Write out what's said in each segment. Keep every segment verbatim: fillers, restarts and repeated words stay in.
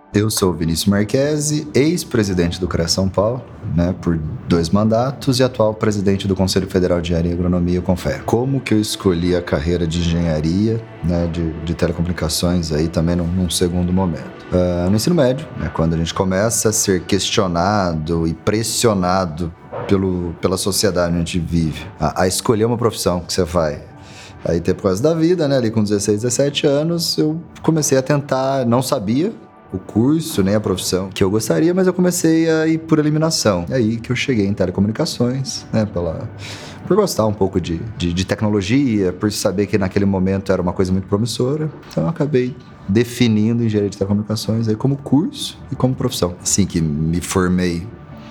Eu sou o Vinícius Marchesi, ex-presidente do CREA São Paulo, né, por dois mandatos, e atual presidente do Conselho Federal de Engenharia e Agronomia, CONFEA. Como que eu escolhi a carreira de engenharia, né, de, de telecomunicações, aí também num, num segundo momento? Uh, no ensino médio, né, quando a gente começa a ser questionado e pressionado pelo, pela sociedade onde a gente vive, a, a escolher uma profissão que você vai... Aí, ter por causa da vida, né, ali com dezesseis, dezessete anos, eu comecei a tentar, não sabia o curso, nem a profissão que eu gostaria, mas eu comecei a ir por eliminação. É aí que eu cheguei em telecomunicações, né, pela, por gostar um pouco de, de, de tecnologia, por saber que naquele momento era uma coisa muito promissora. Então eu acabei definindo engenharia de telecomunicações aí como curso e como profissão. Assim que me formei,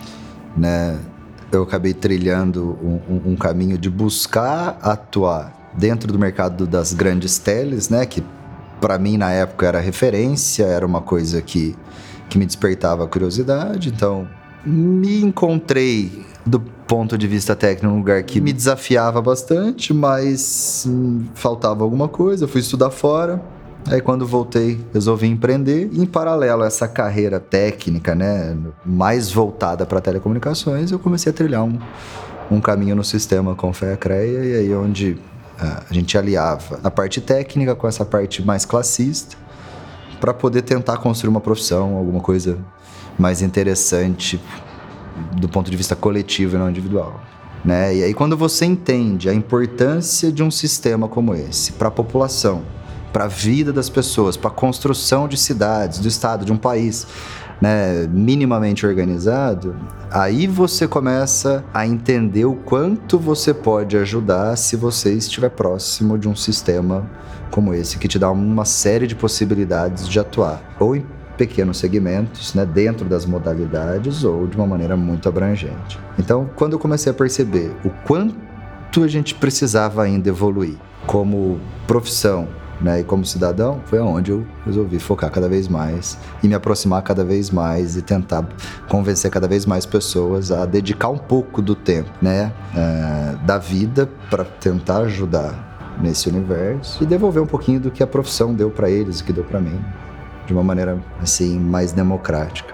né, eu acabei trilhando um, um, um caminho de buscar atuar dentro do mercado das grandes teles, né, que para mim na época era referência, era uma coisa que, que me despertava curiosidade. Então me encontrei do ponto de vista técnico num lugar que me desafiava bastante, mas hum, faltava alguma coisa, eu fui estudar fora. Aí quando voltei, resolvi empreender. E em paralelo a essa carreira técnica, né, mais voltada para telecomunicações, eu comecei a trilhar um, um caminho no sistema CONFEA-CREA, e aí onde a gente aliava a parte técnica com essa parte mais classista para poder tentar construir uma profissão, alguma coisa mais interessante do ponto de vista coletivo e não individual, né? E aí quando você entende a importância de um sistema como esse para a população, para a vida das pessoas, para a construção de cidades, do estado, de um país, né, minimamente organizado, aí você começa a entender o quanto você pode ajudar se você estiver próximo de um sistema como esse, que te dá uma série de possibilidades de atuar, ou em pequenos segmentos, né, dentro das modalidades, ou de uma maneira muito abrangente. Então, quando eu comecei a perceber o quanto a gente precisava ainda evoluir como profissão, né, e como cidadão, foi onde eu resolvi focar cada vez mais e me aproximar cada vez mais e tentar convencer cada vez mais pessoas a dedicar um pouco do tempo, né, é, da vida para tentar ajudar nesse universo e devolver um pouquinho do que a profissão deu para eles, o que deu para mim, de uma maneira assim mais democrática.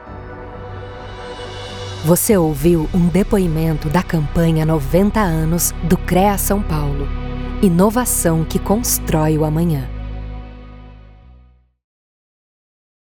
Você ouviu um depoimento da campanha noventa anos do CREA São Paulo. Inovação que constrói o amanhã.